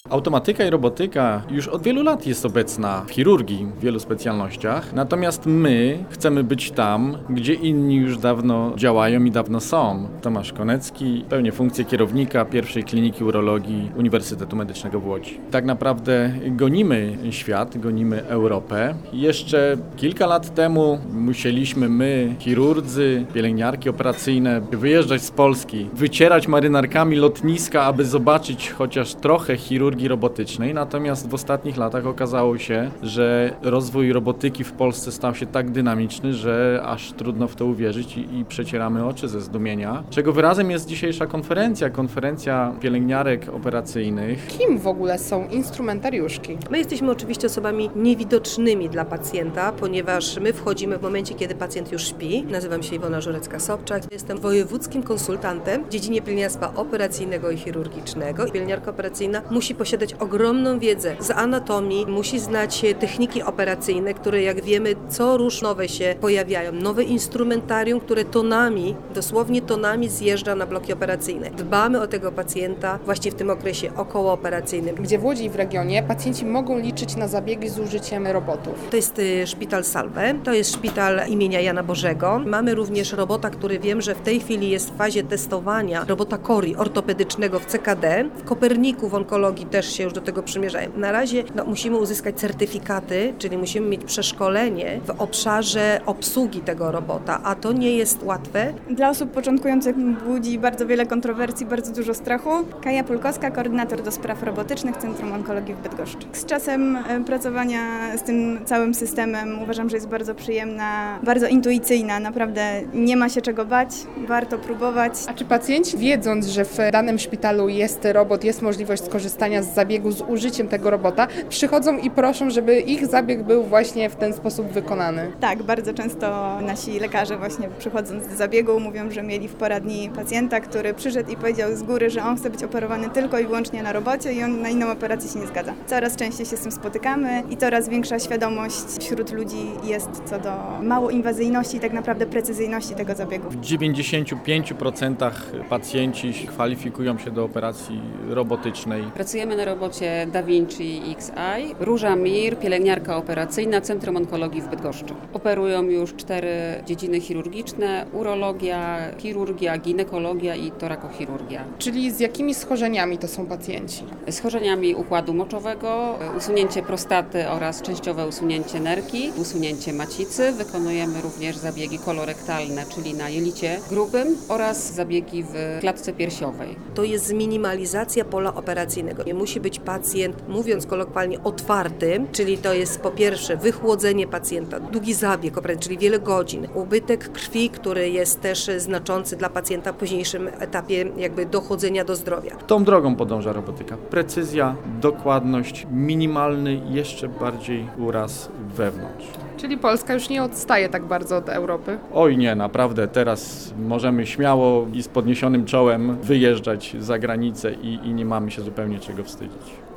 Automatyka i robotyka już od wielu lat jest obecna w chirurgii w wielu specjalnościach, natomiast my chcemy być tam, gdzie inni już dawno działają i dawno są. Tomasz Konecki pełni funkcję kierownika pierwszej kliniki urologii Uniwersytetu Medycznego w Łodzi. Tak naprawdę gonimy świat, gonimy Europę. Jeszcze kilka lat temu musieliśmy my, chirurdzy, pielęgniarki operacyjne, wyjeżdżać z Polski, wycierać marynarkami lotniska, aby zobaczyć chociaż trochę chirurgii robotycznej. Natomiast w ostatnich latach okazało się, że rozwój robotyki w Polsce stał się tak dynamiczny, że aż trudno w to uwierzyć i przecieramy oczy ze zdumienia. Czego wyrazem jest dzisiejsza konferencja pielęgniarek operacyjnych. Kim w ogóle są instrumentariuszki? My jesteśmy oczywiście osobami niewidocznymi dla pacjenta, ponieważ my wchodzimy w momencie, kiedy pacjent już śpi. Nazywam się Iwona Żurecka-Sobczak. Jestem wojewódzkim konsultantem w dziedzinie pielęgniarstwa operacyjnego i chirurgicznego. Pielęgniarka operacyjna musi posiadać ogromną wiedzę z anatomii, musi znać techniki operacyjne, które jak wiemy co rusz nowe się pojawiają. Nowe instrumentarium, które dosłownie tonami zjeżdża na bloki operacyjne. Dbamy o tego pacjenta właśnie w tym okresie okołooperacyjnym. Gdzie w Łodzi i w regionie pacjenci mogą liczyć na zabiegi z użyciem robotów. To jest szpital Salve, to jest szpital imienia Jana Bożego. Mamy również robota, który wiem, że w tej chwili jest w fazie testowania, robota CORI ortopedycznego w CKD. W Koperniku w onkologii też się już do tego przymierzają. Na razie musimy uzyskać certyfikaty, czyli musimy mieć przeszkolenie w obszarze obsługi tego robota, a to nie jest łatwe. Dla osób początkujących budzi bardzo wiele kontrowersji, bardzo dużo strachu. Kaja Pulkowska, koordynator do spraw robotycznych Centrum Onkologii w Bydgoszczy. Z czasem pracowania z tym całym systemem uważam, że jest bardzo przyjemna, bardzo intuicyjna. Naprawdę nie ma się czego bać, warto próbować. A czy pacjenci, wiedząc, że w danym szpitalu jest robot, jest możliwość skorzystania z zabiegu z użyciem tego robota, przychodzą i proszą, żeby ich zabieg był właśnie w ten sposób wykonany? Tak, bardzo często nasi lekarze właśnie przychodząc do zabiegu mówią, że mieli w poradni pacjenta, który przyszedł i powiedział z góry, że on chce być operowany tylko i wyłącznie na robocie i on na inną operację się nie zgadza. Coraz częściej się z tym spotykamy i coraz większa świadomość wśród ludzi jest co do mało inwazyjności i tak naprawdę precyzyjności tego zabiegu. W 95% pacjenci kwalifikują się do operacji robotycznej. Pracujemy na robocie Da Vinci Xi. Róża Mir, pielęgniarka operacyjna, Centrum Onkologii w Bydgoszczy. Operują już 4 dziedziny chirurgiczne: urologia, chirurgia, ginekologia i torakochirurgia. Czyli z jakimi schorzeniami to są pacjenci? Schorzeniami układu moczowego, usunięcie prostaty oraz częściowe usunięcie nerki, usunięcie macicy. Wykonujemy również zabiegi kolorektalne, czyli na jelicie grubym oraz zabiegi w klatce piersiowej. To jest zminimalizacja pola operacyjnego. Nie musi być pacjent, mówiąc kolokwialnie, otwarty, czyli to jest po pierwsze wychłodzenie pacjenta, długi zabieg operacyjny, czyli wiele godzin, ubytek krwi, który jest też znaczący dla pacjenta w późniejszym etapie jakby dochodzenia do zdrowia. Tą drogą podąża robotyka. Precyzja, dokładność, minimalny jeszcze bardziej uraz wewnątrz. Czyli Polska już nie odstaje tak bardzo od Europy? Oj nie, naprawdę teraz możemy śmiało i z podniesionym czołem wyjeżdżać za granicę i nie mamy się zupełnie czego wstydzić.